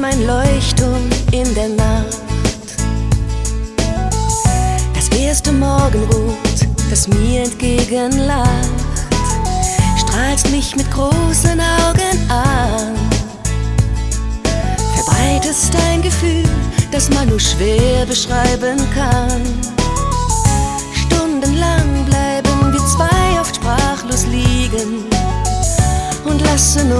mein Leuchtturm in der Nacht. Das erste Morgenrot, das mir entgegenlacht, strahlst mich mit großen Augen an, verbreitest ein Gefühl, das man nur schwer beschreiben kann. Stundenlang bleiben wir zwei oft sprachlos liegen und lassen